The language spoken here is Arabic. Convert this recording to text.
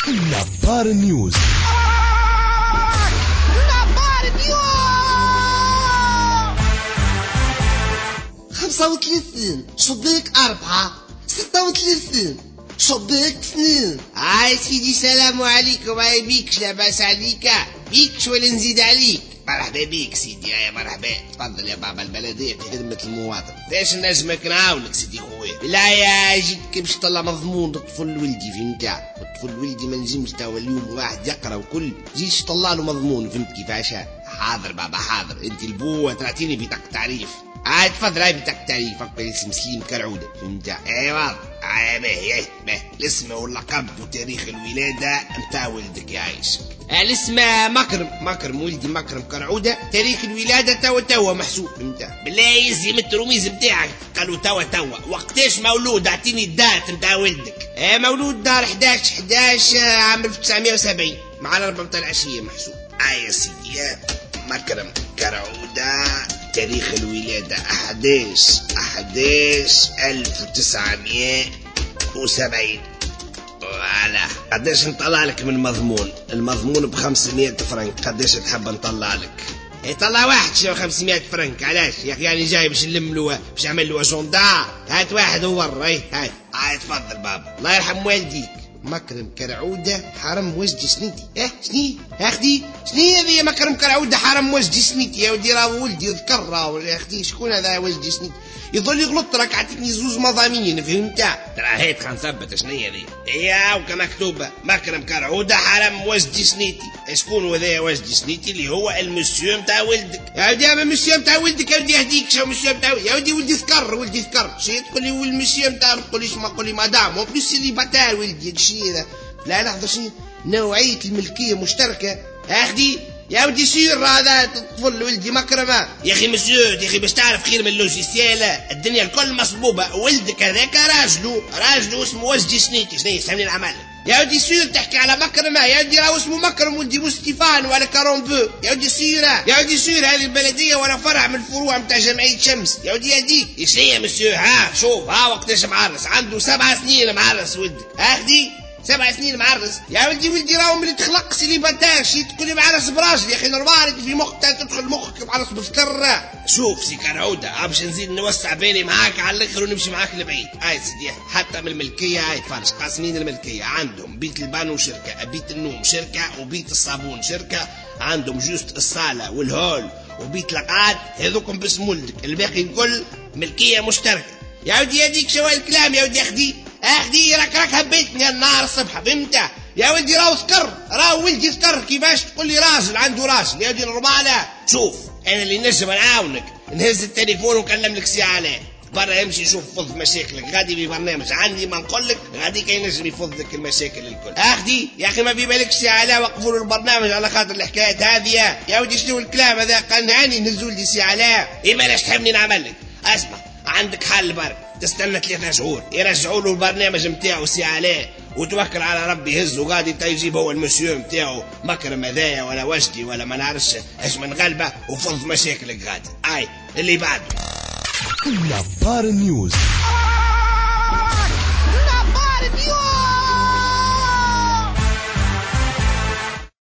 نظار نيوز. نظار نيوز. 35 شبيك 4 36 شبيك 2. هاي سيدي السلام عليكم. هاي بيكش لاباس عليك؟ بيكش ولا نزيد عليك؟ مرحبا بيك سيدي. هاي مرحبا، تفضل يا بابا البلدية في خدمة المواطن. فاش نجمك نعاونك سيدي خويا؟ بالله يا جيتك باش طلع مضمون لطفل ولدي فهمت؟ طفل ولدي ما نجمش توا اليوم واحد يقرا وكل جيش طلع له مضمون، فهمت كيفاش؟ حاضر بابا حاضر. انت البوة تعطيني بطاقة تعريف. هاي تفضل، هاي بطاقة تعريف. اسم سليم كالعودة فهمت؟ ايوا باهي الاسم واللقب وتاريخ الولادة متاع ولدك يعيش. الاسم مكرم ولدي مكرم كالعودة. تاريخ الولادة توا محسوب فهمت؟ بالله يزي من التروميز متاعك قالوا توا وقتاش مولود؟ اعطيني الدات متاع ولدك. مولود دار 11 عام 1970 مع 4 متاع العشية محسوب. يا سيدي مكرم كالعودة. تاريخ الولادة 11/1970. وعلى قداش نطلع لك من المضمون ب500 فرنك؟ قداش تحب نطلع لك؟ طلع واحد شنو 500 فرنك؟ علاش يا اخي؟ يعني جاي باش نلم له باش نعمل له اجندا؟ هات واحد هو هات تفضل بابا الله يرحم والديك. مكرم كالعودة حرم وجدي سنيتي. شني اخدي شني هذه مكرم كالعودة حرم وجدي سنيتي؟ يا ودي راه ولدي يذكر يا اختي شكون هذا وجدي سنيتي؟ يظل يغلط راك عطيتني زوز مضامين فهمت؟ ترى هيت خنثبت شنية ذي هي وكمكتوبة مكرم كالعودة حرم وجدي سنيتي. شكون هذا وجدي سنيتي؟ اللي هو المسيو متاع ولدك. يا ودي اما المسيو متاع ولدك يا ودي يهديك شو المسيو متاع يا ودي ولدي ذكر شي تقول لي المسيو متاع ما تقوليش ما قولي مدام مو بلوس اللي بتاع ولدي شي هذا. لا لحظة شنو نوعية الملكية مشتركة اخدي يا ودي سير هذا طفل ولدي مكرمة. يا اخي مسيود يا اخي باش تعرف خير من اللوجيسيال الدنيا الكل مصبوبة. ولدك هذاك راجلو اسمه وجدي سنيتي. شنو يسمي العمل يا ودي سير؟ تحكي على مكرمة يا ودي راه اسمه مكرم ولدي مو ستيفان ولا كارومبو. يا ودي سير هذه البلدية ولا فرع من الفروع متاع جمعية شمس. يا ودي يهديك ايش هي مسيو؟ شوف وقتاش معرس عنده 7 سنين معرس ولدك اخدي 7 سنين معرس. يا ولدي راهو ملي تخلق سيليباتير شي تقولي معرس براجل يا اخي نورمال في مخك تدخل مخك معرس بسكر. شوف سي كالعودة باش نزيد نوسع بالي معاك على الاخر ونمشي معاك لبعيد. سيدي حتى من الملكية تفرج قاسمين الملكية. عندهم بيت البانو شركة، بيت النوم شركة، وبيت الصابون شركة. عندهم جوست الصالة والهول وبيت لقعات هذوكم باسم ولدك. الباقي الكل ملكية مشتركة. يا ودي يديك شوال الكلام يا ودي اخدي راك هبيتني النهار الصبح فهمت؟ يا ولدي راهو ولدي ذكر. كيفاش تقول لي راجل عنده راجل؟ يا ولدي نورمال. شوف انا اللي نجم نعاونك نهز التليفون ونكلم لك سي علاء برا يمشي يشوف فض مشاكلك غادي ببرنامج عندي ما نقول لك غادي كي ينجم يفض لك المشاكل الكل. اخدي يا اخي ما في بالك سي علاء وقفوا له البرنامج على خاطر الحكايات هذه. يا ودي شنو الكلام هذا؟ قنعني نهزوا لي سي علاء. ما لاش تحبني نعمل لك؟ اسمع عندك حل برك تستنى 3 شهور يرجعوا له البرنامج نتاعو سي علاء وتوكل على ربي يهز وغادي يجيب هو المسيو نتاعو مكرم هذايا ولا وجدي ولا ما نعرفش ايش من غلبه وفض مشاكلك غادي. اللي بعده نظار نيوز.